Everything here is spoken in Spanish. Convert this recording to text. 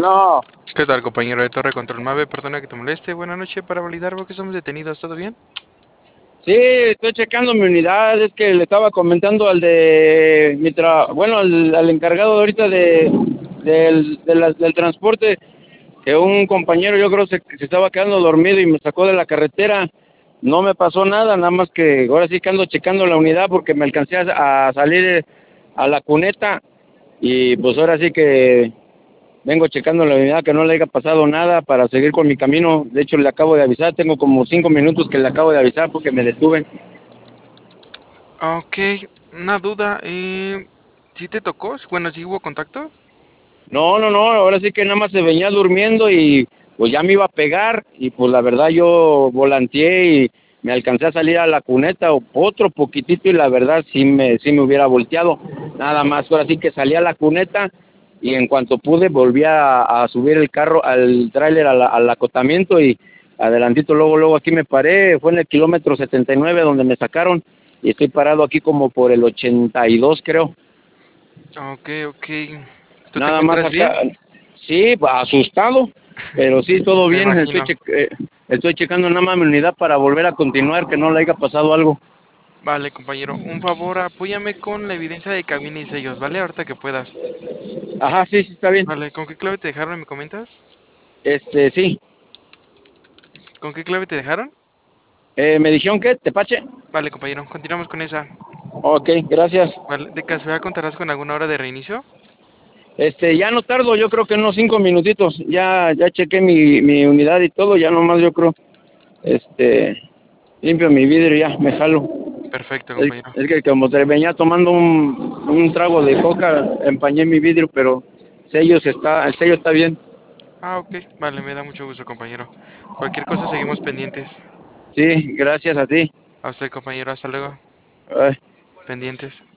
Bueno, ¿Qué tal, compañero de Torre Control Mave? Perdona que te moleste. Buenas noches para validar porque somos detenidos. ¿Todo bien? sí, estoy checando mi unidad. Es que le estaba comentando al de bueno, al encargado de ahorita del transporte, que un compañero yo creo se estaba quedando dormido y me sacó de la carretera. No me pasó nada, nada más que ahora sí que ando checando la unidad porque me alcancé a salir a la cuneta y pues ahora sí que vengo checando la unidad que no le haya pasado nada para seguir con mi camino. De hecho, le acabo de avisar, tengo como 5 minutos que le acabo de avisar porque me detuve. Ok, una duda. ¿Sí te tocó? Bueno, ¿sí hubo contacto? No, no, no, ahora sí que nada más se venía durmiendo y pues ya me iba a pegar y pues la verdad yo volanteé y me alcancé a salir a la cuneta o otro poquitito y la verdad sí me hubiera volteado. Nada más, ahora sí que salí a la cuneta y en cuanto pude volví a subir el carro al tráiler al acotamiento y adelantito luego aquí me paré, fue en el kilómetro 79 donde me sacaron y estoy parado aquí como por el 82 creo. Ok, ok. ¿Tú te Nada más encuentras acá, bien? sí, asustado, pero sí, todo Me bien. imagino. Estoy checando nada más mi unidad para volver a continuar, que no le haya pasado algo. Vale, compañero. Un favor, apóyame con la evidencia de cabina y sellos, ¿vale? Ahorita que puedas. Ajá, sí, sí, está bien. Vale, ¿con qué clave te dejaron? ¿Me comentas? Sí. ¿Con qué clave te dejaron? ¿Me dijeron qué? ¿Tepache? Vale, compañero. Continuamos con esa. Ok, gracias. Vale, ¿de casualidad contarás con alguna hora de reinicio? Ya no tardo, yo creo que unos 5 minutitos. Ya chequé mi unidad y todo, ya nomás yo creo, este, limpio mi vidrio y ya, me jalo. Perfecto, Es, compañero. es que como te venía tomando un trago de coca, empañé mi vidrio, pero el sello está bien. Ah, ok. Vale, me da mucho gusto, compañero. Cualquier cosa seguimos pendientes. Sí, gracias a ti. A usted, compañero. Hasta luego. Ay. Pendientes.